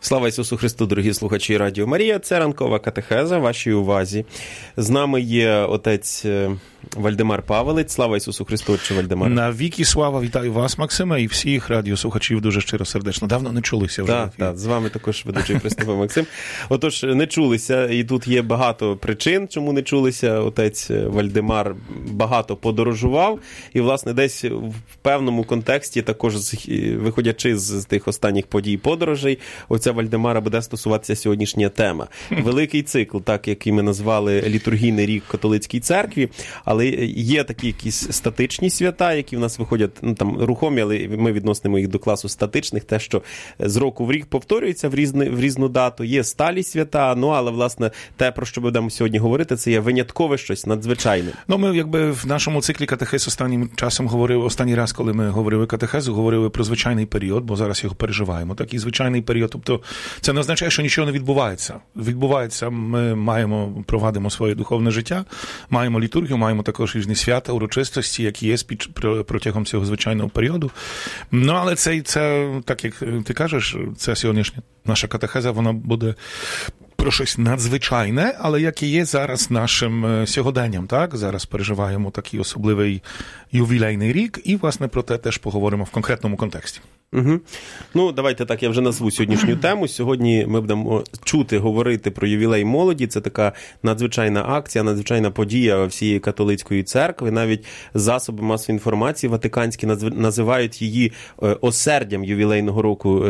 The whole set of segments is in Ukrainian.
Слава Ісусу Христу, дорогі слухачі Радіо Марія. Це ранкова катехеза, вашій увазі. З нами є отець Вальдемар Павелець. Слава Ісусу Христу, отче Вальдемар. Навіки слава, вітаю вас, Максиме, і всіх радіослухачів дуже щиро сердечно. Давно не чулися вже. Так, з вами також ведучий Христовий Максим. Отож, не чулися, і тут є багато причин, чому не чулися. Отець Вальдемар багато подорожував, і, власне, десь в певному контексті, також виходячи з тих останніх подій подорожей, отця Вальдемара буде стосуватися сьогоднішня тема. Великий цикл, так, який ми назвали літургійний рік католицькій церкві, але є такі якісь статичні свята, які в нас виходять, ну, там, рухомі, але ми відносимо їх до класу статичних, те, що з року в рік повторюється в різну дату. Є сталі свята, ну, але, власне, те, про що будемо сьогодні говорити, це є виняткове щось, надзвичайне. Ну, ми, якби, в нашому циклі катехез останнім часом говорили, останній раз, коли ми говорили катехезу, говорили про звичайний період, бо зараз його переживаємо. Такий звичайний період, тобто це не означає, що нічого не відбувається. Відбувається, ми провадимо своє духовне життя, маємо літургію, маємо також різні свята, урочистості, які є протягом цього звичайного періоду. Ну, але це, так як ти кажеш, це сьогоднішня наша катехеза, вона буде про щось надзвичайне, але яке є зараз нашим сьогоденням, так? Зараз переживаємо такий особливий ювілейний рік, і, власне, про те теж поговоримо в конкретному контексті. Угу. Ну, давайте так, я вже назву сьогоднішню тему. Сьогодні ми будемо говорити про ювілей молоді. Це така надзвичайна акція, надзвичайна подія всієї католицької церкви. Навіть засоби масової інформації ватиканські називають її осердям ювілейного року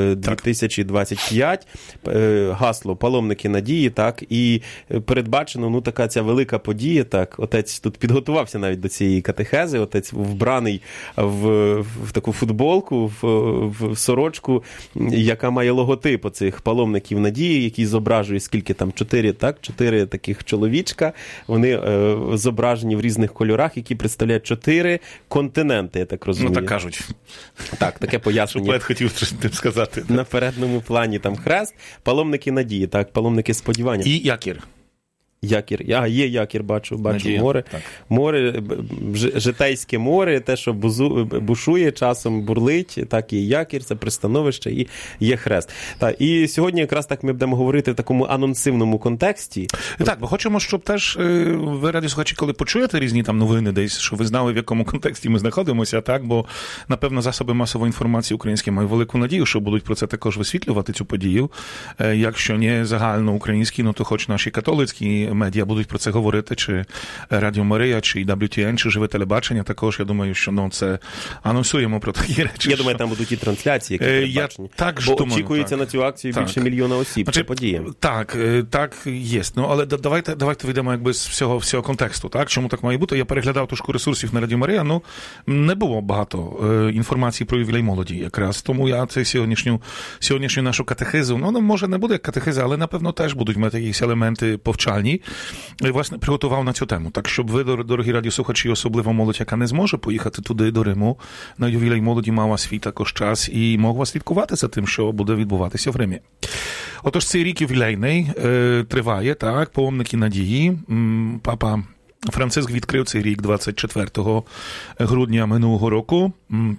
2025. Гасло «Паломники надії», так, і передбачено, ну, така ця велика подія, так. Отець тут підготувався навіть до цієї катехези, отець вбраний в таку футболку, в сорочку, яка має логотип оцих паломників надії, які зображують, скільки там, 4 таких чоловічка. Вони зображені в різних кольорах, які представляють 4 континенти, я так розумію. Ну, так кажуть. Так, таке пояснення. Що поет хотів тим сказати. На передньому плані там хрест, паломники надії, так, паломники сподівання. І якір. Якір. Є якір, бачу Надія, море. так. Море, житейське море, те, що бушує, часом бурлить, так і якір, це пристановище, і є хрест. Так, і сьогодні якраз так ми будемо говорити в такому анонсивному контексті. Так, бо хочемо, щоб теж ви, радіослухачі, коли почуєте різні там новини десь, щоб ви знали, в якому контексті ми знаходимося, так, бо, напевно, засоби масової інформації українські мають велику надію, що будуть про це також висвітлювати, цю подію. Якщо не загальноукраїнські, ну то хоч наші католицькі медіа будуть про це говорити, чи Радіо Марія, чи WTN, чи Живе телебачення, також, я думаю, що, ну, це анонсуємо про такі речі. Я думаю, там будуть і трансляції, які передбачені. Бо очікується на цю акцію більше 1 мільйона осіб. Значить, це подія. Так, є. Ну, але давайте вийдемо якби з всього контексту, так? Чому так має бути? Я переглядав трошки ресурсів на Радіо Марія, ну, не було багато інформації про ювілей молоді якраз. Тому я це сьогоднішню нашу катехизу, ну, може не буде як катехиза, але, напевно, теж будуть мати якісь елементи повчальні. І, власне, приготував на цю тему. Так, щоб ви, дорогі радіослухачі, особливо молодь, яка не зможе поїхати туди, до Риму, на ювілей молоді мала свій також час і могла слідкувати за тим, що буде відбуватися в Римі. Отож, цей рік ювілейний триває, так, паломники надії. Папа Франциск відкрив цей рік 24 грудня минулого року.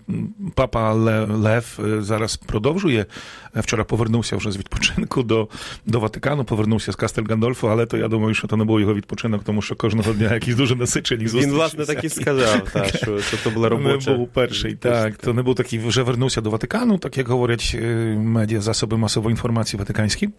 Папа Лев зараз продовжує. Вчора повернувся вже з відпочинку до Ватикану, повернувся з Кастель Гандольфо, але то я думаю, що то не був його відпочинок, тому що кожного дня якісь дуже насичені зустрічі. Він, власне, так і сказав, так, що то була робоча. Не був перший, так. То не був такий, вже вернувся до Ватикану, так як говорять медіа, засоби масової інформації ватиканські.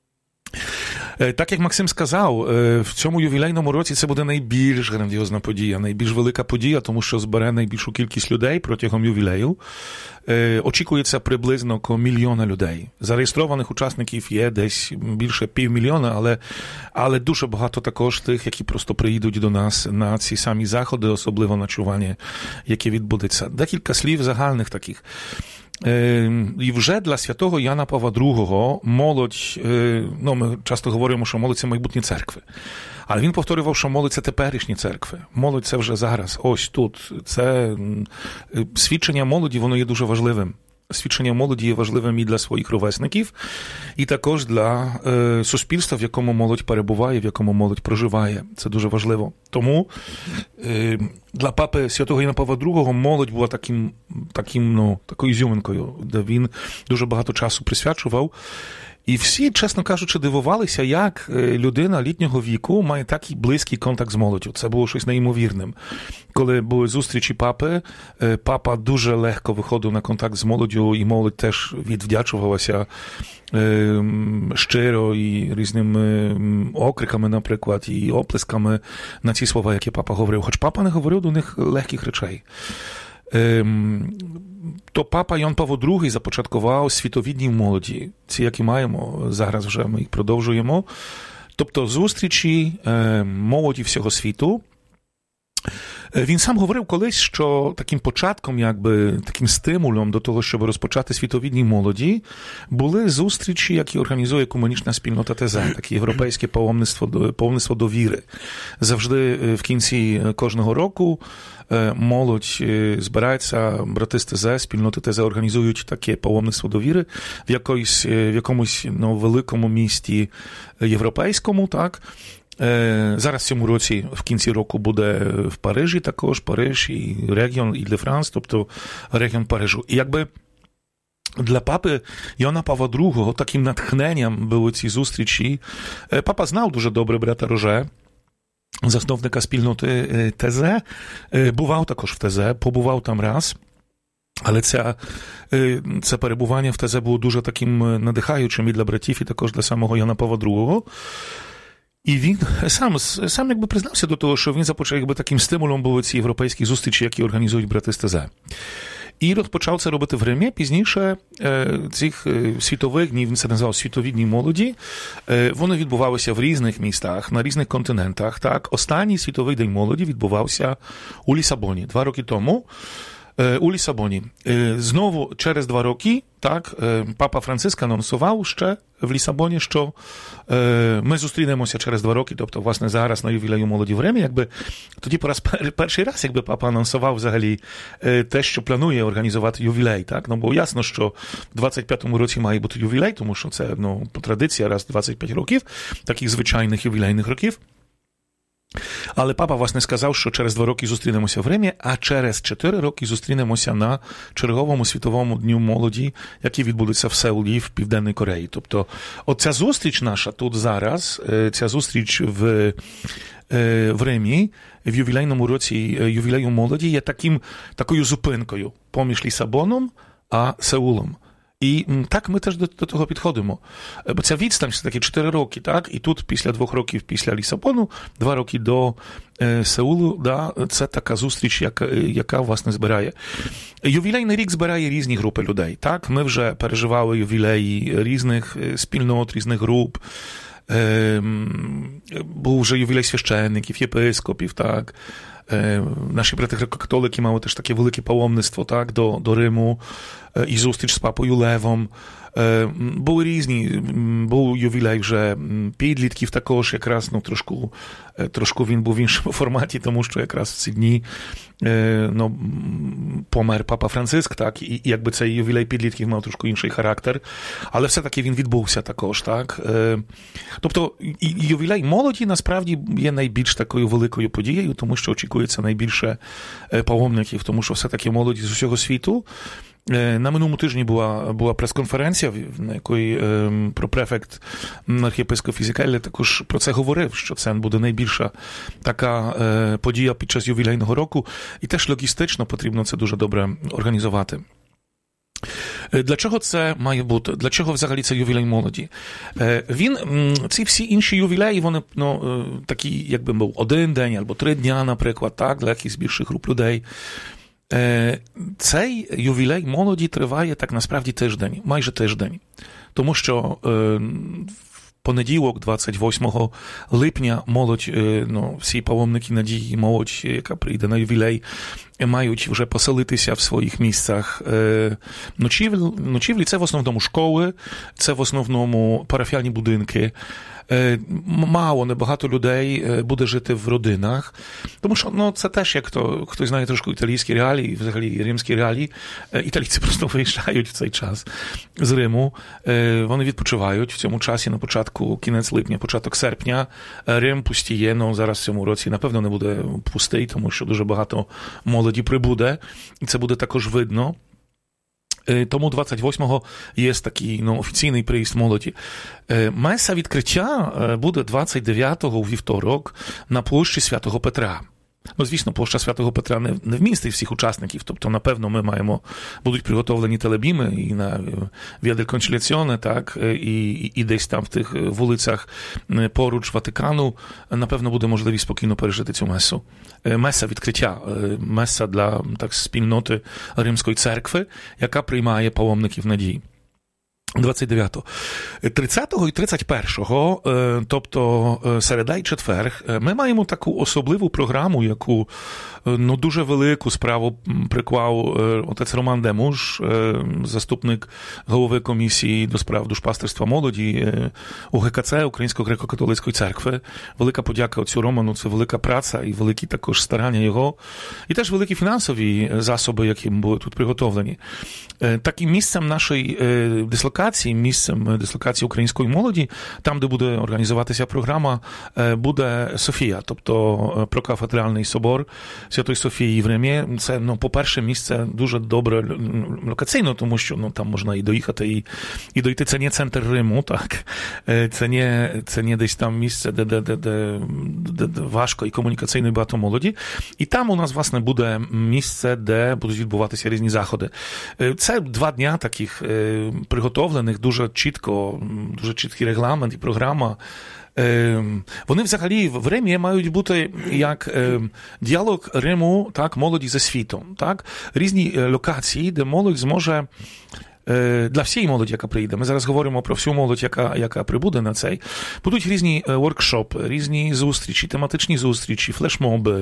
Так, як Максим сказав, в цьому ювілейному році це буде найбільш грандіозна подія, найбільш велика подія, тому що збере найбільшу кількість людей протягом ювілею. Очікується приблизно 1 мільйона людей. Зареєстрованих учасників є десь більше 500 000, але дуже багато також тих, які просто приїдуть до нас на ці самі заходи, особливо ночування, яке відбудеться. Декілька слів загальних таких. І вже для святого Яна Павла II молодь, ну, ми часто говоримо, що молодь – це майбутні церкви. Але він повторював, що молодь – це теперішні церкви. Молодь – це вже зараз, ось тут. Це свідчення молоді, воно є дуже важливим. Свідчення молоді є важливим і для своїх ровесників, і також для суспільства, в якому молодь перебуває, в якому молодь проживає. Це дуже важливо. Тому для папи святого Яна Павла II молодь була такою ізюминкою, де він дуже багато часу присвячував. І всі, чесно кажучи, дивувалися, як людина літнього віку має такий близький контакт з молоддю. Це було щось неймовірним. Коли були зустрічі папи, папа дуже легко виходив на контакт з молоддю, і молодь теж відвдячувалася щиро і різними окриками, наприклад, і оплесками на ці слова, які папа говорив. Хоч папа не говорив до них легких речей. То папа Ян Павло II започаткував світові дні молоді. Ці, які маємо, зараз вже ми їх продовжуємо. Тобто зустрічі молоді всього світу. Він сам говорив колись, що таким початком, якби, таким стимулом до того, щоб розпочати світові дні молоді, були зустрічі, які організує Екуменічна спільнота ТЗ, таке європейське паломництво до віри. Завжди в кінці кожного року молодь збирається, брати з ТЗ, спільноти ТЗ організують таке паломництво до віри в якомусь великому місті європейському, так? Зараз в цьому році, в кінці року, буде в Парижі також, Париж і регіон Іль-де-Франс, тобто регіон Парижу. І якби для папи Яна Павла II таким натхненням були ці зустрічі. Папа знав дуже добре брата Роже, засновника спільноти ТЗ, бував також в ТЗ, побував там раз. Але це перебування в ТЗ було дуже таким надихаючим і для братів, і також для самого Яна Павла II. І він сам якби признався до того, що він започав, якби таким стимулом були ці європейські зустрічі, які організують брати з ТЗ. І розпочав це робити в Римі. Пізніше цих світових днів, він це назвав світові дні молоді, вони відбувалися в різних містах, на різних континентах. Так, останній світовий день молоді відбувався у Лісабоні 2 роки тому. У Лісабоні. Знову через 2 роки, так, папа Франциск анонсував ще в Лісабоні, що ми зустрінемося через 2 роки, тобто, власне, зараз на ювілею молоді в Римі, якби тоді перший раз, якби папа анонсував взагалі те, що планує організувати ювілей, так, ну, бо ясно, що в 25-му році має бути ювілей, тому що це, традиція раз в 25 років, таких звичайних ювілейних років. Але папа, власне, сказав, що через 2 роки зустрінемося в Римі, а через 4 роки зустрінемося на черговому світовому дню молоді, який відбудеться в Сеулі, в Південній Кореї. Тобто, оця зустріч наша тут зараз, ця зустріч в Римі, в ювілейному році ювілею молоді, є такою зупинкою поміж Лісабоном а Сеулом. І так ми теж до того підходимо. Бо ця відстань все-таки 4 роки, так? І тут після 2 років після Лісабону, 2 роки до Сеулу, да, це така зустріч, яка, власне, збирає. Ювілейний рік збирає різні групи людей, так? Ми вже переживали ювілеї різних спільнот, різних груп. Був вже ювілей священників, єпископів, так? Наші брати греко-католики мали теж таке велике паломництво, так, до Риму і зустріч з папою Левом. Були різні, був ювілей вже підлітків також, якраз, трошку він був в іншому форматі, тому що якраз в ці дні помер папа Франциск, так, і якби цей ювілей підлітків мав трошки інший характер, але все-таки він відбувся також, так. Тобто ювілей молоді насправді є найбільш такою великою подією, тому що очікується найбільше паломників, тому що все-таки молоді з усього світу. На минулому тижні була прес-конференція, на якій пропрефект архієпископ Фізікеллі також про це говорив, що це буде найбільша така подія під час ювілейного року, і теж логістично потрібно це дуже добре організувати. Для чого це має бути? Для чого взагалі це ювілей молоді? Ці всі інші ювілеї, вони такі, якби був 1 день або 3 дня, наприклад, так, для якихось більших груп людей. Цей ювілей молоді триває так насправді тиждень, майже тиждень. Тому що в понеділок, 28 липня, молодь, всі паломники надії, молодь, яка прийде на ювілей, мають вже поселитися в своїх місцях ночівлі. Це в основному школи, це в основному парафіальні будинки. Небагато людей буде жити в родинах, тому що це теж, як хтось знає трошки італійські реалії, взагалі римські реалії, італійці просто виїжджають в цей час з Риму, вони відпочивають в цьому часі, на початку, кінець липня, початок серпня, Рим пустіє, зараз в цьому році, напевно, не буде пустий, тому що дуже багато молоді прибуде, і це буде також видно. Тому 28-го є такий офіційний приїзд молоді. Меса відкриття буде 29-го у вівторок на площі Святого Петра. Звісно, площа Святого Петра не вмістить всіх учасників, тобто, напевно, будуть приготовлені телебіми і на Via del Conciliazione, так, і десь там в тих вулицях поруч Ватикану, напевно, буде можливість спокійно пережити цю месу. Меса відкриття, меса для спільноти Римської церкви, яка приймає паломників надії. 29-го. 30-го і 31-го, тобто середа і четверг, ми маємо таку особливу програму, яку дуже велику справу приклав отець Роман Демуш, заступник голови комісії до справ душпастерства молоді УГКЦ, Української греко-католицької церкви. Велика подяка отцю Роману, це велика праця і великі також старання його. І теж великі фінансові засоби, які були тут приготовлені. Таким місцем нашої місцем дислокації української молоді, там, де буде організуватися програма, буде Софія, тобто прокафедральний собор Святої Софії в Римі. Це, по-перше, місце дуже добре локаційно, тому що там можна і доїхати, і дойти. Це не центр Риму, так? Це не десь там місце, де важко і комунікаційно і багато молоді. І там у нас, власне, буде місце, де будуть відбуватися різні заходи. Це 2 дня таких приготовлених, дуже чіткий регламент і програма. Вони взагалі в Римі мають бути як діалог Риму, так, молоді зі світом, так? Різні локації, де молодь зможе для всієї молоді, яка прийде. Ми зараз говоримо про всю молодь, яка прибуде на цей. Будуть різні воркшопи, різні зустрічі, тематичні зустрічі, флешмоби,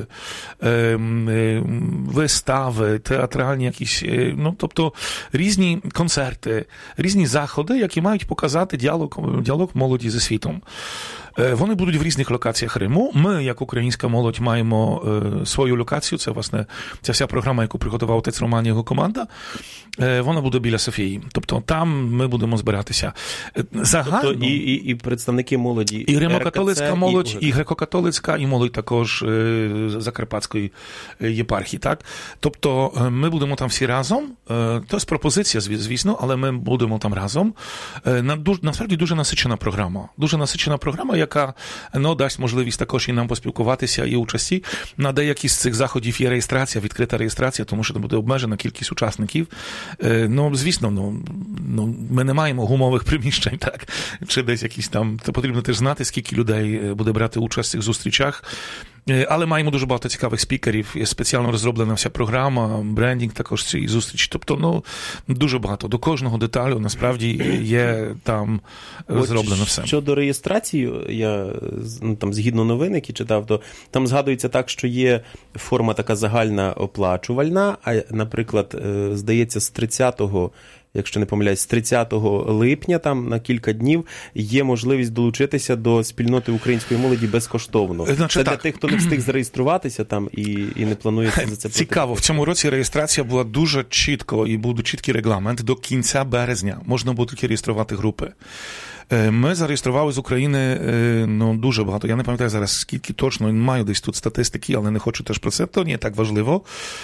вистави, театральні якісь, тобто різні концерти, різні заходи, які мають показати діалог молоді зі світом. Вони будуть в різних локаціях Риму. Ми, як українська молодь, маємо свою локацію. Це, власне, ця вся програма, яку приготував отець Роман і його команда. Вона буде біля Софії. Тобто там ми будемо збиратися. Загально... Тобто і представники молоді. І римокатолицька молодь, і греко-католицька, і молодь також Закарпатської єпархії. Так? Тобто ми будемо там всі разом. Це пропозиція, звісно, але ми будемо там разом. Насправді дуже насичена програма. Дуже насичена програма, яка дасть можливість також і нам поспілкуватися і участі. На деякі з цих заходів є реєстрація, відкрита реєстрація, тому що там буде обмежена кількість учасників. Звісно, ми не маємо гумових приміщень, так, чи десь якісь там, це потрібно теж знати, скільки людей буде брати участь в цих зустрічах. Але маємо дуже багато цікавих спікерів, є спеціально розроблена вся програма, брендінг також цієї зустрічі. Тобто, дуже багато. До кожного деталю, насправді, є там зроблено все. Щодо реєстрації, я там згідно новин, які читав, то там згадується так, що є форма така загальна оплачувальна, а, наприклад, здається, з 30-го, якщо не помиляюсь, з 30 липня там на кілька днів є можливість долучитися до спільноти української молоді безкоштовно. Це для тих, хто не встиг зареєструватися там і не планує за це платити. Цікаво, в цьому році реєстрація була дуже чітко і був чіткий регламент. До кінця березня можна було тільки реєструвати групи. Ми зареєстрували з України дуже багато. Я не пам'ятаю зараз, скільки точно, маю десь тут статистики, але не хочу теж про це, то не так важливо.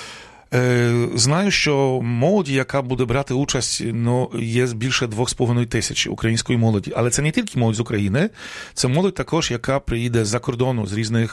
Знаю, що молоді, яка буде брати участь, є більше 2,5 тисяч української молоді. Але це не тільки молодь з України, це молодь також, яка приїде з-за кордону,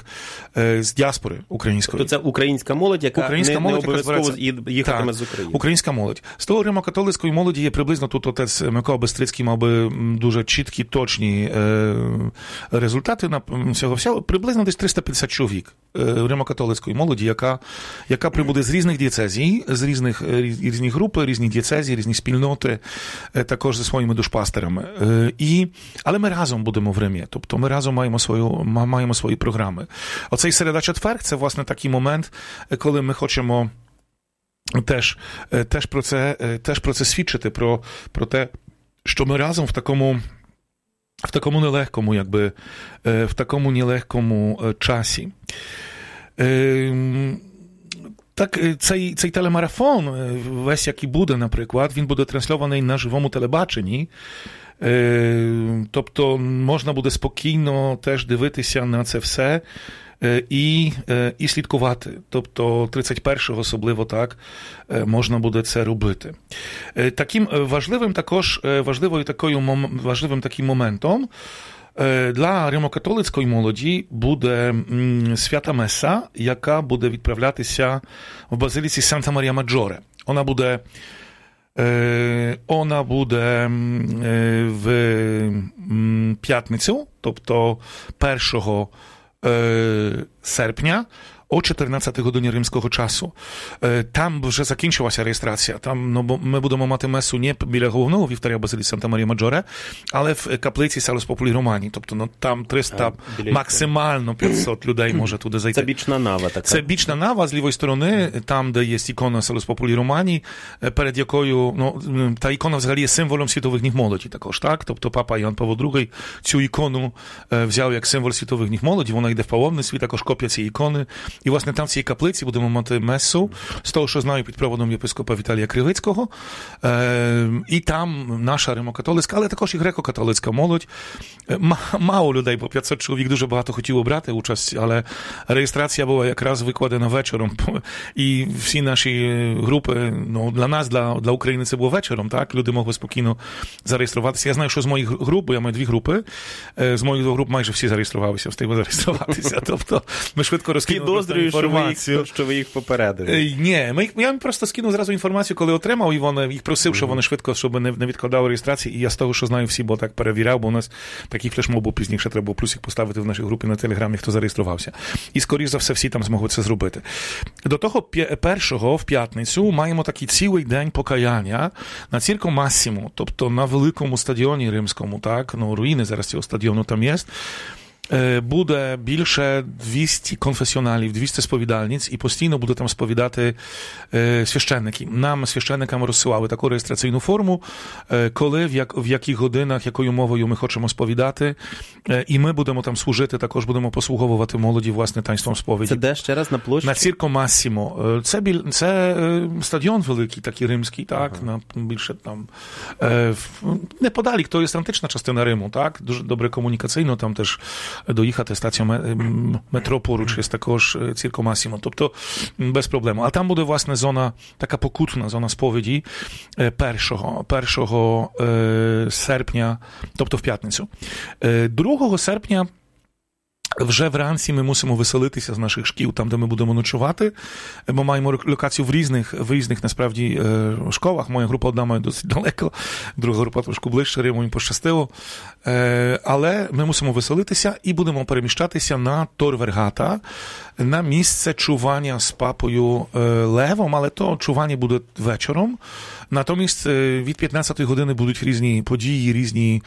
з діаспори української. Тобто це українська молодь, яка не обов'язково їхатиме з України. Українська молодь. З того римо-католицької молоді є приблизно, тут отець Микола Бестрицький мав би дуже чіткі, точні результати на цього всього. Приблизно десь 350 чоловік римо-католицької молоді, яка прибуде з різних дієцезій, з різних груп, різні дієцезії, різні спільноти, також зі своїми душпастерами. Але ми разом будемо в Римі, тобто ми разом маємо свої програми. Оцей середа-четверг – це, власне, такий момент, коли ми хочемо теж про це свідчити, про те, що ми разом в такому нелегкому часі. Так, цей телемарафон, весь який буде, наприклад, він буде трансльований на живому телебаченні. Тобто можна буде спокійно теж дивитися на це все і слідкувати. Тобто 31-го особливо так можна буде це робити. Таким важливим таким моментом для римокатолицької молоді буде свята меса, яка буде відправлятися в базиліці Санта-Марія-Маджоре. Вона буде в п'ятницю, тобто 1 серпня, о 14 годині римського часу. Там вже закінчилася реєстрація. Там ми будемо мати месу не біля головного вівтаря базиліці Санта-Марія-Маджоре, але в каплиці Салус Популі Романі. Тобто там 300, максимально 500 людей може туди зайти. Це бічна нава така. Це бічна нава з лівої сторони, там, де є ікона Салус Популі Романі, перед якою, та ікона взагалі є символом світових днів молоді також, так? Тобто папа Іоанн Павло II цю ікону взяв як символ світових днів молоді, вона йде в паломництві, також копія цієї ікони. І, власне, там в цій каплиці будемо мати месу, з того, що знаю, під проводом єпископа Віталія Крилицького. І там наша римокатолицька, але також і греко-католицька молодь. Мало людей, бо 500 чоловік дуже багато хотіло брати участь, але реєстрація була якраз викладена вечором. І всі наші групи, для нас, для України це було вечором, так? Люди могли спокійно зареєструватися. Я знаю, що з моїх груп, бо я маю 2 групи, з моїх 2 груп майже всі зареєструвалися, встигли зареєструватися. Тобто ми швидко розкинули інформацію. Що ви їх попередили. Ні, я просто скинув зразу інформацію, коли отримав, і вони їх просив, щоб вони швидко, щоб не відкладали реєстрації. І я з того, що знаю всі, бо так перевіряв, бо у нас такий флешмоб був пізніше, треба було плюсик поставити в нашій групі на Телеграмі, хто зареєструвався. І, скоріш за все, всі там змогли це зробити. До того 1-го, в п'ятницю, маємо такий цілий день покаяння на Цірко Масімо, тобто на великому стадіоні римському, так, руїни зараз цього стадіону там є. Буде більше 200 конфесіоналів, 200 сповідальниць, і постійно буде там сповідати священники. Нам, священникам, розсилали таку реєстраційну форму, коли, в яких годинах, якою мовою ми хочемо сповідати, і ми будемо там служити, також будемо послуговувати молоді, власне, таїнством сповіді. Це де ще раз на площі? На Цірко Масімо. Це стадіон великий, такий римський, так, більше там, неподалік, то є антична частина Риму, так, дуже добре комунікаційно, там теж доїхати стацію метро поруч є також Цірко Масімо, тобто без проблем. А там буде, власне, зона, така покутна зона сповіді 1 серпня, тобто в п'ятницю. 2 серпня вже вранці ми мусимо виселитися з наших шкіл, там, де ми будемо ночувати, бо маємо локацію в різних, насправді, школах. Моя група одна має досить далеко, друга група трошки ближче, Риму їм пощастило. Але ми мусимо виселитися і будемо переміщатися на Тор Вергата, на місце чування з папою Левом, але то чування буде вечором. Натомість від 15-ї години будуть різні події, різні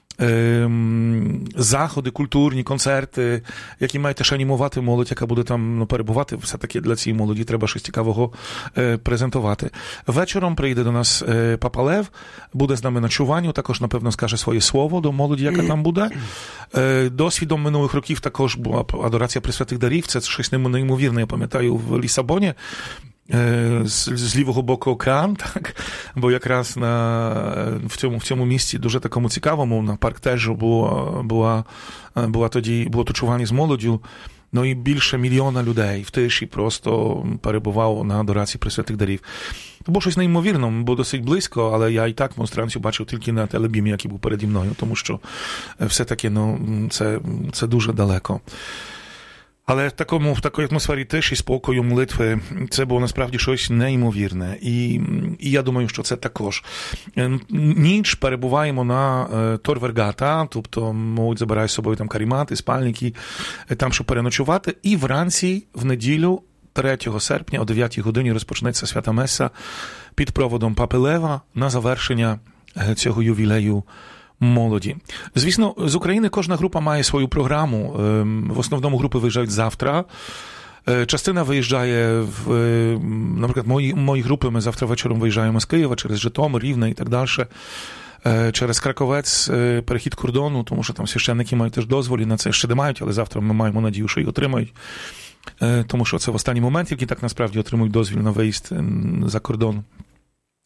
заходи, культурні, концерти, які мають теж анімувати молодь, яка буде там перебувати. Все-таки для цієї молоді треба щось цікавого презентувати. Вечором прийде до нас папа Лев, буде з нами на чуванню, також, напевно, скаже своє слово до молоді, яка там буде. Досвідом минулих років також була адорація Пресвятих дарів. Це щось неймовірне, я пам'ятаю, в Лісабоні. З лівого боку океан, так, бо якраз в цьому місці дуже такому цікавому, на парктежу було точування з молоддю, і більше 1 мільйона людей в тиші просто перебувало на адорації Пресвятих дарів. Це було щось неймовірне, було досить близько, але я і так монстранцію бачив тільки на телебімі, який був переді мною, тому що все-таки, це дуже далеко. Але в такій атмосфері тиші, спокою, молитви, це було насправді щось неймовірне. І я думаю, що це також. Ніч перебуваємо на Тор Вергата, тобто молодь забирає з собою там карімати, спальники, там, щоб переночувати. І вранці, в неділю, 3 серпня, о 9 годині розпочнеться свята меса під проводом папи Лева на завершення цього ювілею молоді. Звісно, з України кожна група має свою програму. В основному групи виїжджають завтра. Частина виїжджає, наприклад, мої групи, ми завтра вечором виїжджаємо з Києва через Житомир, Рівне і так далі. Через Краковець, перехід кордону, тому що там священники мають теж дозволі на це, ще не мають, але завтра ми маємо надію, що їх отримають. Тому що це в останній момент, які так насправді отримують дозвіл на виїзд за кордон.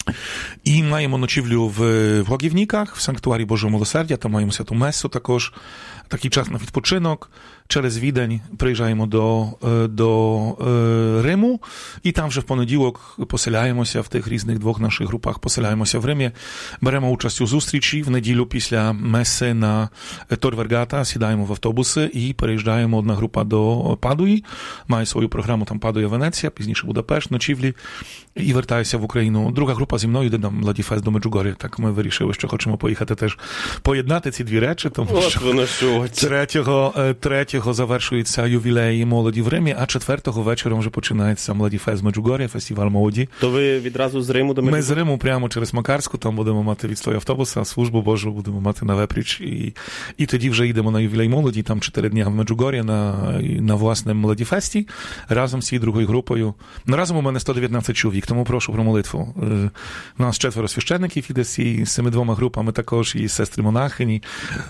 І маємо ночівлю в Łagiewnikach, в Санктуарі Божого Милосердя, там маємо святу месу також, такий час на відпочинок. Через Відень приїжджаємо до Риму, і там вже в понеділок поселяємося в тих різних двох наших групах, поселяємося в Римі, беремо участь у зустрічі, в неділю після меси на Тор Вергата, сідаємо в автобуси і переїжджаємо одна група до Падуї, має свою програму, там Падуя, Венеція, пізніше Будапешт, ночівлі, і вертаюся в Україну. Друга група зі мною йде на Младіфест до Меджугор'я, так ми вирішили, що хочемо поїхати теж поєднати ці дві речі, тому що третього завершується ювілей молоді в Римі, а 4-го вечором вже починається Младіфест Меджугор'я, фестиваль молоді. То ви відразу з Риму до Меджугор'я? Ми з Риму прямо через Макарську, там будемо мати відстой автобуса, службу Божу будемо мати на Вепріч. І тоді вже йдемо на ювілей молоді, там 4 дні в Меджугор'я на власному Младіфесті, разом з цією другою групою. Разом у мене 119 чоловік, тому прошу про молитву. У нас 4 священників іде з цими двома групами, також і сестри-монахині.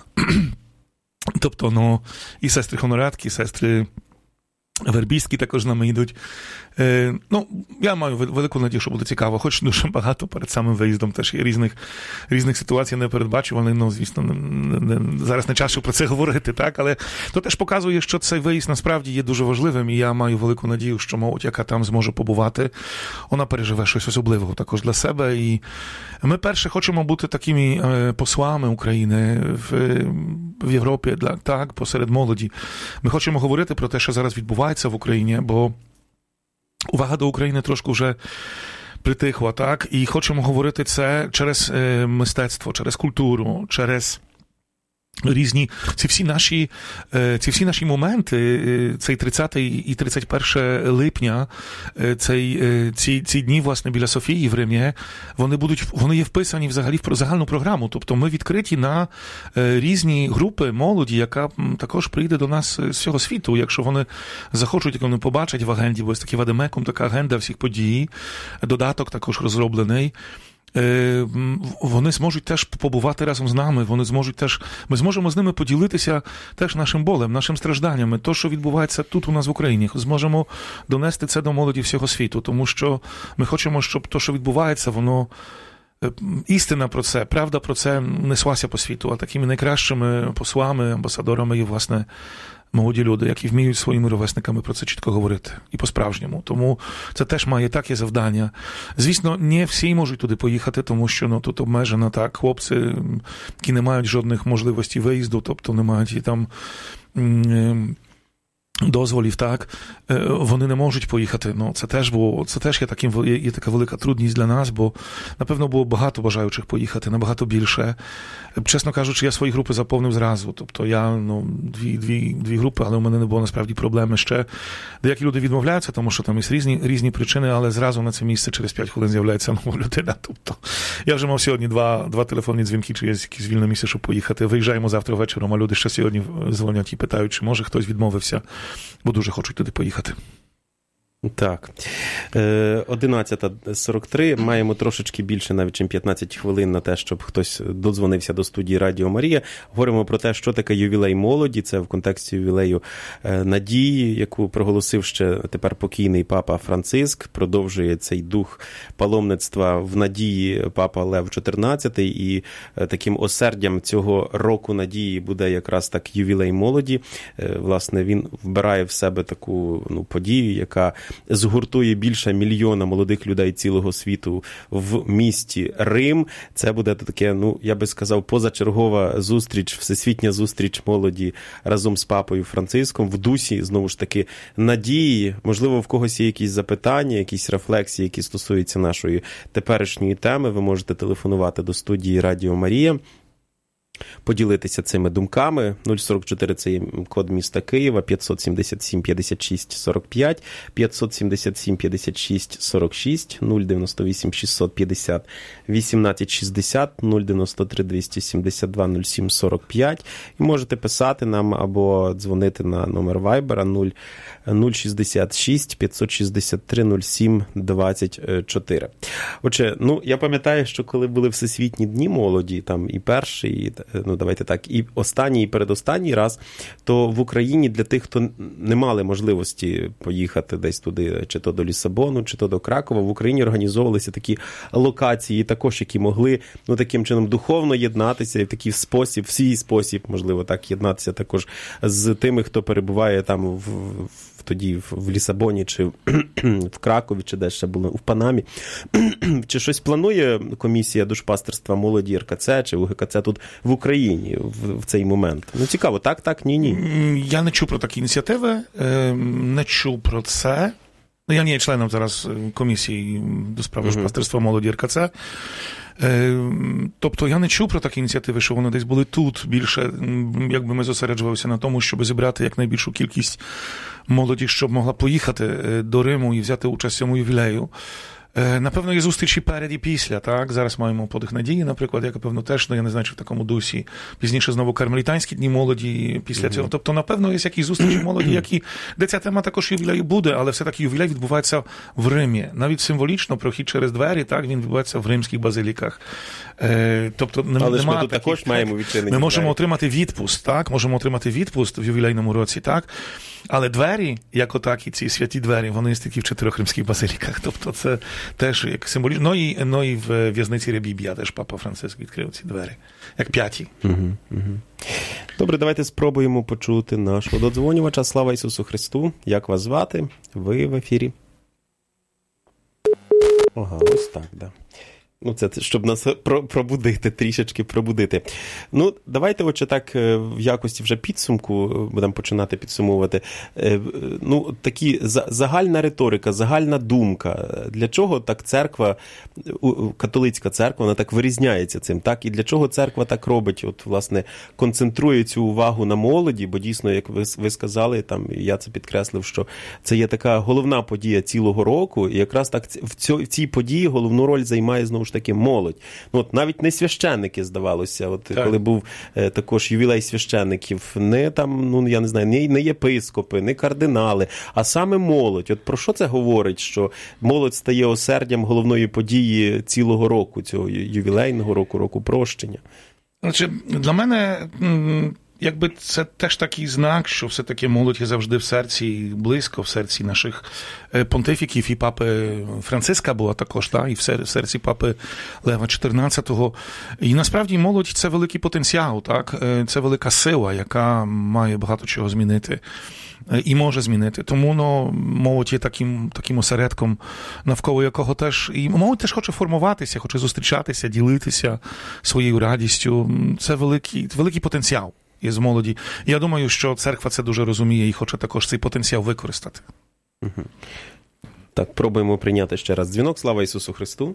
Тобто, і сестри Хоноратки, і сестри Вербійські також з нами йдуть. Я маю велику надію, що буде цікаво, хоч дуже багато перед самим виїздом теж є різних ситуацій непередбачуваних, звісно, зараз не час, щоб про це говорити, так, але то теж показує, що цей виїзд насправді є дуже важливим, і я маю велику надію, що молодь, яка там зможе побувати, вона переживе щось особливого також для себе, і ми перше хочемо бути такими послами України в Європі, так, посеред молоді. Ми хочемо говорити про те, що зараз відбувається в Україні, бо увага до України трошки вже притихла, так? І хочемо говорити це через мистецтво, через культуру, через різні, ці всі наші моменти, цей 30 і 31 липня, ці дні, власне, біля Софії в Римі, вони є вписані взагалі в загальну програму. Тобто ми відкриті на різні групи молоді, яка також прийде до нас з всього світу, якщо вони захочуть, як вони побачать в агенді, бо ось такий вадемекум, така агенда всіх подій, додаток також розроблений. Вони зможуть теж побувати разом з нами, ми зможемо з ними поділитися теж нашим болем, нашим стражданнями, то, що відбувається тут у нас в Україні. Зможемо донести це до молоді всього світу, тому що ми хочемо, щоб то, що відбувається, воно істина про це, правда про це неслася по світу, а такими найкращими послами, амбасадорами є, власне, молоді люди, які вміють своїми ровесниками про це чітко говорити. І по-справжньому. Тому це теж має таке завдання. Звісно, не всі можуть туди поїхати, тому що тут обмежено так. Хлопці, які не мають жодних можливостей виїзду, тобто не мають і там дозволів, так, вони не можуть поїхати. Це теж є така велика трудність для нас, бо, напевно, було багато бажаючих поїхати, набагато більше. Чесно кажучи, я свої групи заповнив зразу. Тобто я, дві групи, але у мене не було насправді проблеми ще. Деякі люди відмовляються, тому що там є різні причини, але зразу на це місце через 5 хвилин з'являється нова людина. Тобто я вже мав сьогодні два телефонні дзвінки, чи є якісь вільне місце, щоб поїхати. Виїжджаємо завтра вечором, а люди ще сьогодні дзвонять і питають, чи може хтось відмовився, бо дуже хочуть туди поїхати. Так. 11:43. Маємо трошечки більше, навіть, ніж 15 хвилин на те, щоб хтось додзвонився до студії Радіо Марія. Говоримо про те, що таке ювілей молоді. Це в контексті ювілею надії, яку проголосив ще тепер покійний папа Франциск. Продовжує цей дух паломництва в надії папа Лев XIV. І таким осердям цього року надії буде якраз так ювілей молоді. Власне, він вбирає в себе таку подію, яка згуртує більше 1 мільйона молодих людей цілого світу в місті Рим. Це буде таке, я би сказав, позачергова зустріч, всесвітня зустріч молоді разом з папою Франциском в дусі, знову ж таки, надії. Можливо, в когось є якісь запитання, якісь рефлексії, які стосуються нашої теперішньої теми. Ви можете телефонувати до студії Радіо Марія, поділитися цими думками. 044 – це є код міста Києва, 577 56 45, 577 56 46, 098 650 18 60, 093 272 07 45. І можете писати нам або дзвонити на номер Вайбера 066 563 07 24. Отже, я пам'ятаю, що коли були Всесвітні дні молоді, там і перший, ну давайте так, і останній, і передостанній раз, то в Україні для тих, хто не мали можливості поїхати десь туди, чи то до Лісабону, чи то до Кракова, в Україні організовувалися такі локації також, які могли, ну, таким чином духовно єднатися і в такий спосіб, в свій спосіб, можливо, так, єднатися також з тими, хто перебуває там тоді в Лісабоні, чи в Кракові, чи де ще було, в Панамі. Чи щось планує комісія душпастерства молоді РКЦ, чи УГКЦ тут в Україні в цей момент? Ну, цікаво, так, ні. Я не чув про такі ініціативи, не чув про це. Я не є членом зараз комісії до справ душпастерства молоді РКЦ. Тобто я не чув про такі ініціативи, що вони десь були тут більше, якби ми зосереджувалися на тому, щоб зібрати якнайбільшу кількість молоді, щоб могла поїхати до Риму і взяти участь в цьому ювілею. Напевно, є зустрічі перед і після, так? Зараз маємо подих надії, наприклад, яка, певно, теж, я не знаю, чи в такому дусі. Пізніше знову кармелітанські дні молоді після цього. Тобто, напевно, є якісь зустрічі молоді, де ця тема також ювілею буде, але все-таки ювілей відбувається в Римі. Навіть символічно прохід через двері, так, він відбувається в римських базиліках. Тобто, але ж ми тут також маємо відчинені. Ми можемо отримати відпуст, так? Можемо отримати відпуст в ювілейному році, так? Але двері, як отак, і ці святі двері, вони є тільки в 4 римських базиліках. Тобто, це теж як символічно. Ну і в в'язниці Ребіб'я теж папа Франциск відкрив ці двері, як 5. Добре, давайте спробуємо почути нашого додзвонювача. Слава Ісусу Христу! Як вас звати? Ви в ефірі. Ага, ось так, да. Ну, це щоб нас трішечки пробудити. Ну, давайте отже так в якості вже підсумку будемо починати підсумовувати. Ну, такі загальна риторика, загальна думка. Для чого так церква, католицька церква, вона так вирізняється цим, так? І для чого церква так робить, от, власне, концентрує цю увагу на молоді, бо дійсно, як ви сказали, там, я це підкреслив, що це є така головна подія цілого року, і якраз так в цій події головну роль займає, знову ж таки, молодь. Ну, от навіть не священники, здавалося, от коли був також ювілей священників, не там, ну, я не знаю, не єпископи, не кардинали, а саме молодь. От про що це говорить, що молодь стає осердям головної події цілого року, цього ювілейного року, року прощення? Значить, для мене якби це теж такий знак, що все-таки молодь є завжди в серці, близько, в серці наших понтифіків, і папи Франциска була також, і в серці папи Лева XIV. І насправді молодь – це великий потенціал, так? Це велика сила, яка має багато чого змінити. І може змінити. Тому молодь є таким осередком, навколо якого теж... І молодь теж хоче формуватися, хоче зустрічатися, ділитися своєю радістю. Це великий потенціал є з молоді. І я думаю, що церква це дуже розуміє і хоче також цей потенціал використати. Угу. Так, пробуємо прийняти ще раз дзвінок. Слава Ісусу Христу.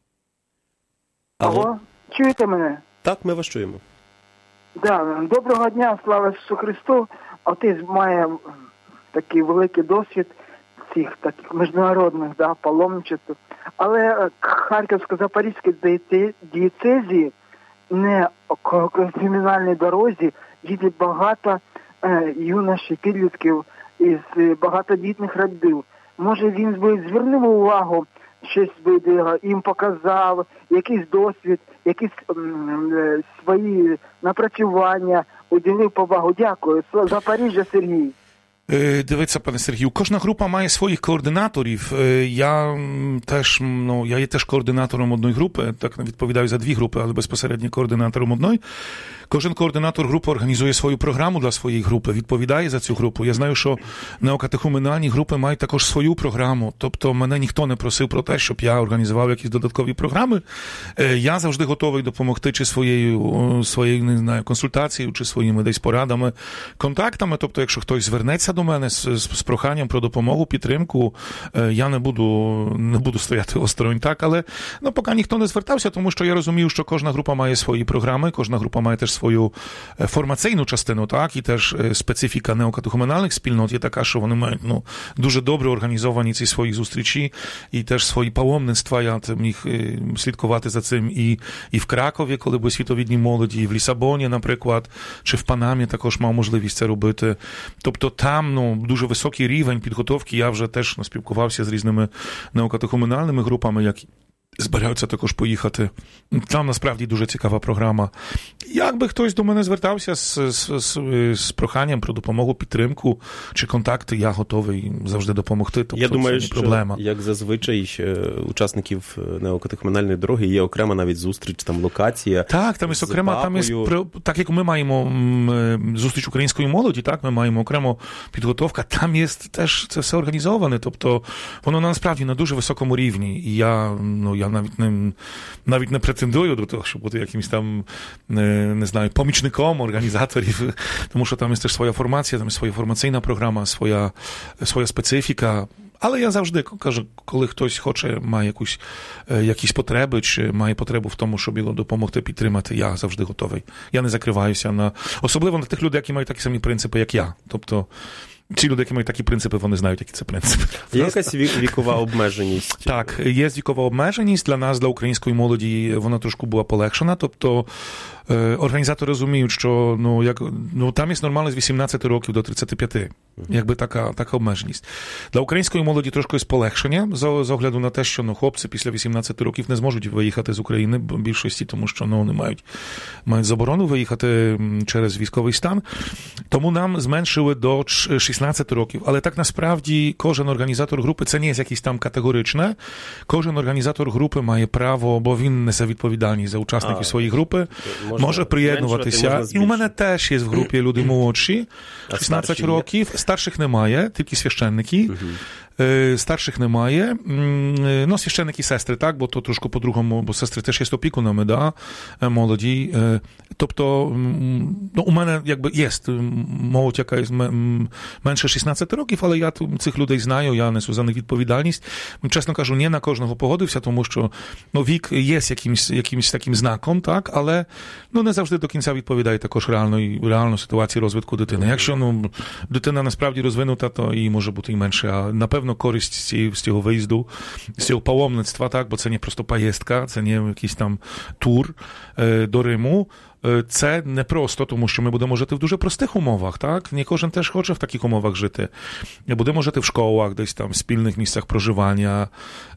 Алло, чуєте мене? Так, ми вас чуємо. Да, доброго дня, слава Ісусу Христу. Отець має такий великий досвід цих таких міжнародних паломничеств. Але Харківсько-Запорізькій дієцезії, не кримінальній дорозі, їде багато юношів, підлітків із багатодітних родин. Може, він би звернув увагу, щось би їм показав, якийсь досвід, якісь свої напрацювання, уділив повагу. Дякую. Запоріжжя, Сергій. Дивіться, пане Сергію, кожна група має своїх координаторів. Я є теж координатором одної групи, так не відповідаю за 2 групи, але безпосередньо координатором одної. Кожен координатор групи організує свою програму для своєї групи, відповідає за цю групу. Я знаю, що неокатехуменальні групи мають також свою програму. Тобто мене ніхто не просив про те, щоб я організував якісь додаткові програми. Я завжди готовий допомогти чи своєю не знаю, консультацією, чи своїми десь порадами, контактами. Тобто, якщо хтось звернеться до мене з проханням про допомогу, підтримку, я не буду стояти осторонь. Так, але поки ніхто не звертався, тому що я розумію, що кожна група має свої програми, кожна група має теж свою формаційну частину, так, і теж специфіка неокатехуменальних спільнот є така, що вони мають дуже добре організовані ці свої зустрічі і теж свої паломництва. Я міг слідкувати за цим і в Кракові, коли були світові дні молоді, і в Лісабоні, наприклад, чи в Панамі також мав можливість це робити. Тобто там дуже високий рівень підготовки. Я вже теж спілкувався з різними неокатехуменальними групами, збираються також поїхати. Там, насправді, дуже цікава програма. Якби хтось до мене звертався з проханням про допомогу, підтримку чи контакти, я готовий завжди допомогти. Тобто, я думаю, це не проблема. Що, як зазвичай, учасників неокатехменальної дороги є окрема навіть зустріч, там локація. Так, там є окрема, там є, так як ми маємо зустріч української молоді, так, ми маємо окрему підготовка, там є теж це все організоване, тобто воно насправді на дуже високому рівні. І я навіть не претендую до того, щоб бути якимось там, не знаю, помічником організаторів, тому що там є теж своя формація, там є своя формаційна програма, своя специфіка. Але я завжди кажу, коли хтось має якісь потреби, чи має потребу в тому, щоб його допомогти, підтримати, я завжди готовий. Я не закриваюся особливо на тих людей, які мають такі самі принципи, як я. Тобто, ці люди, які мають такі принципи, вони знають, які це принципи. Є якась вікова обмеженість? Так, є вікова обмеженість. Для нас, для української молоді, вона трошки була полегшена. Тобто, організатори розуміють, що там є нормально з 18 років до 35. Якби така обмеженість. Для української молоді трошки полегшення з огляду на те, що хлопці після 18 років не зможуть виїхати з України в більшості, тому що вони мають заборону виїхати через військовий стан. Тому нам зменшили до 16 років. Але так насправді кожен організатор групи, це не є якесь там категоричне, кожен організатор групи має право, бо він несе відповідальність за учасників своєї групи, може приєднуватися. І у мене теж є в групі люди молодші, 16 років. Старших немає, тільки священники. Старших немає. Священники і сестри, так, бо то трошки по-другому, бо сестри теж є опікунами, да, молоді. Тобто, у мене якби є молодь, яка менше 16 років, але я цих людей знаю, я несу за них відповідальність. Чесно кажу, не на кожного погодився, тому що вік є якимось таким знаком, так, але не завжди до кінця відповідає також реальної ситуації розвитку дитини. Якщо дитина насправді розвинута, то їй може бути і менше, а напевно користь з цього виїзду, з цього паломництва, так, бо це не просто поїздка, це не якийсь там тур до Риму. Це не просто, тому що ми будемо жити в дуже простих умовах, так? Не кожен теж хоче в таких умовах жити. Будемо жити в школах, десь там, в спільних місцях проживання,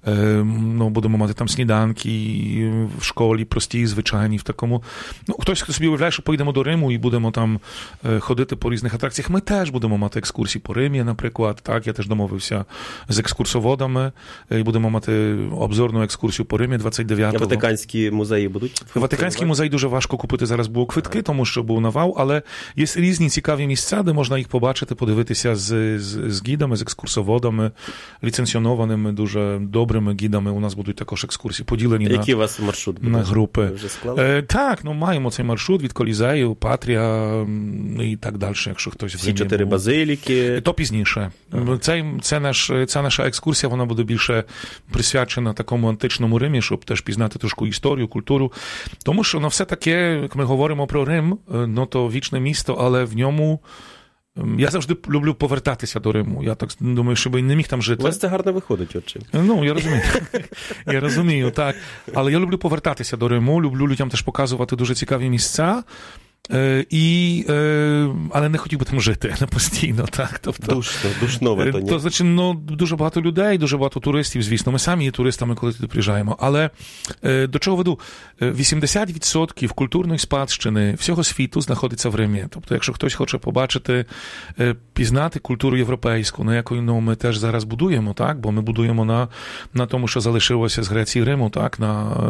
будемо мати там сніданки в школі, прості, звичайні, в такому. Хтось собі уявляє, що поїдемо до Риму і будемо там ходити по різних атракціях. Ми теж будемо мати екскурсії по Римі, наприклад, так? Я теж домовився з екскурсоводами, і будемо мати обзорну екскурсію по Римі 29-го. А Ватиканські музеї будуть? Ватиканський музей дуже важко купити зараз було квитки, тому що був навал, але є різні цікаві місця, де можна їх побачити, подивитися з гідами, з екскурсоводами, ліцензіонованими, дуже добрими гідами. У нас будуть також екскурсії поділені Який у вас маршрут буде? На групи. Ви вже склали? Так, маємо цей маршрут від Колізею, Патрія і так далі, якщо хтось всі 4 базиліки. То пізніше. Ця наша екскурсія, вона буде більше присвячена такому античному Римі, щоб теж пізнати трошки історію, культуру. Тому що все таке, як ми говоримо про Рим, то вічне місто, але в ньому я завжди люблю повертатися до Риму. Я так думаю, щоб не міг там жити. У вас це гарно виходить, отче. Я розумію. Я розумію, так. Але я люблю повертатися до Риму, люблю людям теж показувати дуже цікаві місця. Але не хотів би там жити не постійно, так? Тобто, душнове то ні. То, значить, дуже багато людей, дуже багато туристів, звісно. Ми самі є туристами, коли туди приїжджаємо. Але до чого веду? 80% культурної спадщини всього світу знаходиться в Римі. Тобто, якщо хтось хоче побачити, пізнати культуру європейську, на якої ми теж зараз будуємо, так? Бо ми будуємо на тому, що залишилося з Греції і Риму, так?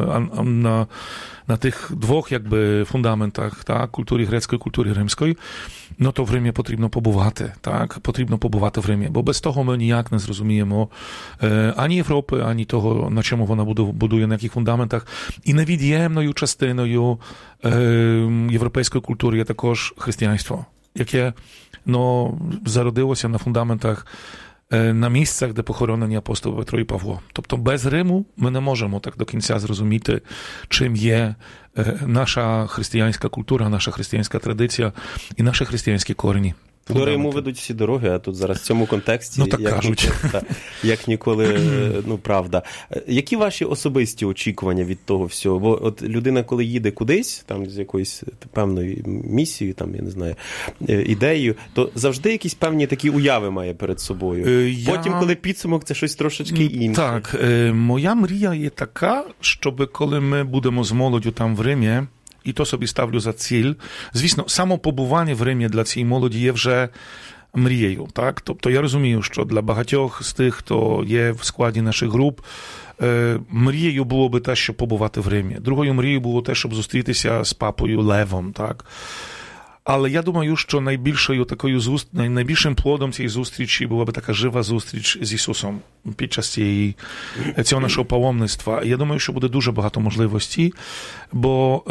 На тих двох, якби, фундаментах, так, культурі грецької, культурі римської, то в Римі потрібно побувати, так, потрібно побувати в Римі, бо без того ми ніяк не зрозуміємо ані Європи, ані того, на чому вона будує, на яких фундаментах. І невід'ємною частиною європейської культури є також християнство, яке, зародилося на фундаментах, на місцях, де похоронені апостоли Петро і Павло. Тобто без Риму ми не можемо так до кінця зрозуміти, чим є наша християнська культура, наша християнська традиція і наші християнські корені. До Риму ведуть всі дороги, а тут зараз в цьому контексті, так кажуть. Як ніколи, правда. Які ваші особисті очікування від того всього? Бо от людина, коли їде кудись, там з якоюсь певною місією, там, я не знаю, ідеєю, то завжди якісь певні такі уяви має перед собою. Потім, коли підсумок, це щось трошечки інше. Так, моя мрія є така, щоб коли ми будемо з молоддю там в Римі, і то собі ставлю за ціль. Звісно, само побування в Римі для цієї молоді є вже мрією. Так? Тобто я розумію, що для багатьох з тих, хто є в складі наших груп, мрією було би те, щоб побувати в Римі. Другою мрією було те, щоб зустрітися з папою Левом. Так? Але я думаю, що найбільшим плодом цієї зустрічі була б така жива зустріч з Ісусом під час цього нашого паломництва. Я думаю, що буде дуже багато можливостей, бо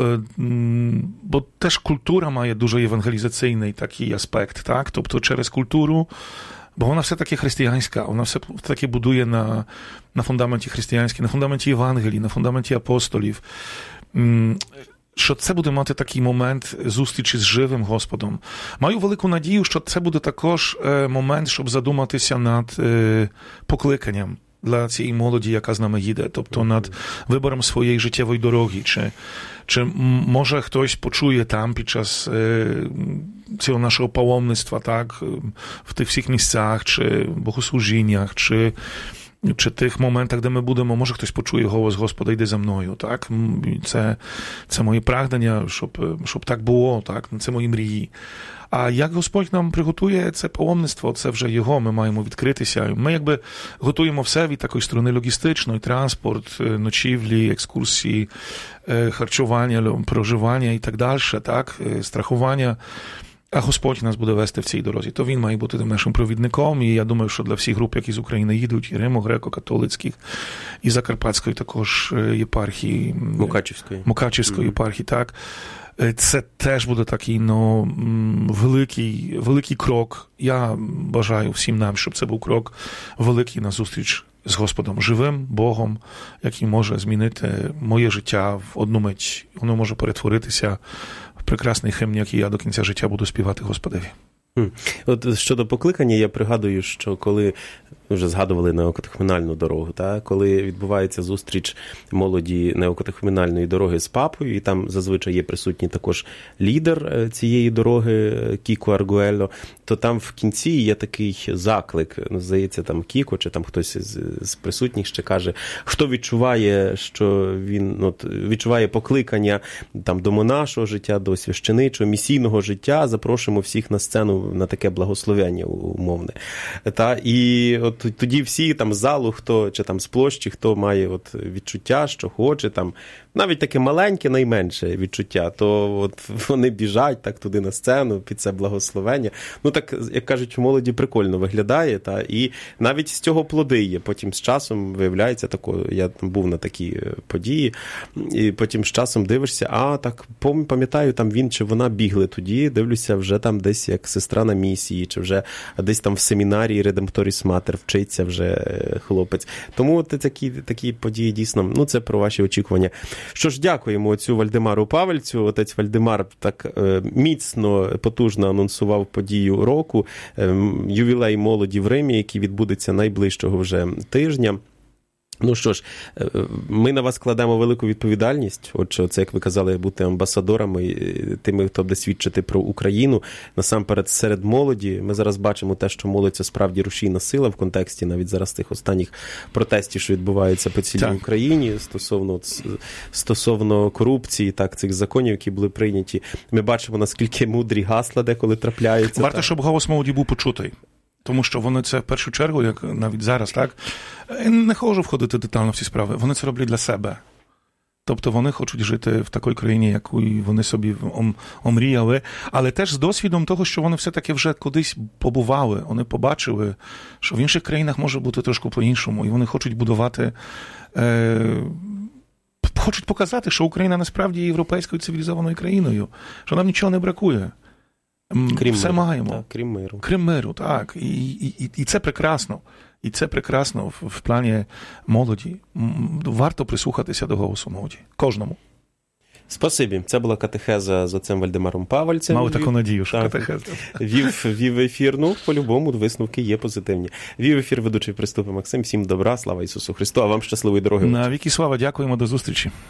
теж культура має дуже євангелізаційний такий аспект. Так? Тобто через культуру, бо вона все-таки християнська, вона все-таки будує на фундаменті християнській, на фундаменті Євангелії, на фундаменті апостолів. Що це буде мати такий момент зустрічі з живим Господом. Маю велику надію, що це буде також момент, щоб задуматися над покликанням для цієї молоді, яка з нами їде. Тобто над вибором своєї життєвої дороги. Чи може хтось почує там під час цього нашого паломництва, так, в тих всіх місцях, чи богослужіннях, чи тих моментах, де ми будемо, може хтось почує голос Господа, йди за мною, так? Це мої прагнення, щоб так було, так? Це мої мрії. А як Господь нам приготує це паломництво, це вже його, ми маємо відкритися. Ми якби готуємо все від такої сторони логістичної, транспорт, ночівлі, екскурсії, харчування, проживання і так далі, так? Страхування. А Господь нас буде вести в цій дорозі. То Він має бути нашим провідником, і я думаю, що для всіх груп, які з України їдуть, і Риму, греко-католицьких, і Закарпатської також єпархії, Мукачівської єпархії, так. Це теж буде такий, великий крок. Я бажаю всім нам, щоб це був крок великий на зустріч з Господом, живим Богом, який може змінити моє життя в одну мить. Воно може перетворитися прекрасний химн, який я до кінця життя буду співати Господеві. От щодо покликання, я пригадую, що коли вже згадували неокатехуменальну дорогу, та, коли відбувається зустріч молоді неокатехуменальної дороги з папою, і там зазвичай є присутній також лідер цієї дороги Кіко Аргуельо, то там в кінці є такий заклик, здається, там Кіко, чи там хтось з присутніх ще каже, хто відчуває, що він відчуває покликання там до монашого життя, до священичого, місійного життя, запрошуємо всіх на сцену на таке благословення умовне. Та, і от тоді всі там з залу, хто, чи там з площі, хто має от відчуття, що хоче, там, навіть таке маленьке, найменше відчуття, то от вони біжать так туди на сцену під це благословення. Ну так, як кажуть, у молоді прикольно виглядає, та, і навіть з цього плоди є. Потім з часом виявляється тако, я був на такій події, і потім з часом дивишся, так, пам'ятаю, там він чи вона бігли тоді, дивлюся, вже там десь як сестра на місії, чи вже десь там в семінарії Редемпторіс Матер вчиться вже хлопець. Тому такі події дійсно, це про ваші очікування. Що ж, дякуємо отцю Вальдемару Павельцю. Отець Вальдемар так міцно, потужно анонсував подію року, ювілей молоді в Римі, який відбудеться найближчого вже тижня. Ну що ж, ми на вас кладемо велику відповідальність. Отже, це, як ви казали, бути амбасадорами, тими, хто буде свідчити про Україну. Насамперед, серед молоді. Ми зараз бачимо те, що молодь – це справді рушійна сила в контексті навіть зараз тих останніх протестів, що відбуваються по цілій Україні стосовно корупції, так, цих законів, які були прийняті. Ми бачимо, наскільки мудрі гасла деколи трапляються. Варто, щоб голос молоді був почутий. Тому що вони це в першу чергу, як навіть зараз, так, не хочу входити детально в ці справи, вони це роблять для себе. Тобто вони хочуть жити в такій країні, яку вони собі омріяли, але теж з досвідом того, що вони все-таки вже кудись побували, вони побачили, що в інших країнах може бути трошки по-іншому, і вони хочуть будувати, хочуть показати, що Україна насправді є європейською цивілізованою країною, що нам нічого не бракує. Все маємо. Так, крім миру. Крім миру, так. І це прекрасно. І це прекрасно в плані молоді. Варто прислухатися до голосу молоді. Кожному. Спасибі. Це була катехеза з отцем Вальдемаром Павальцем. Мали таку надію, що так, катехеза. Вів ефір, ну, по-любому, висновки є позитивні. Вів ефір ведучий Приступи Максим. Всім добра, слава Ісусу Христу, а вам щасливої дороги. На віки слава, дякуємо, до зустрічі.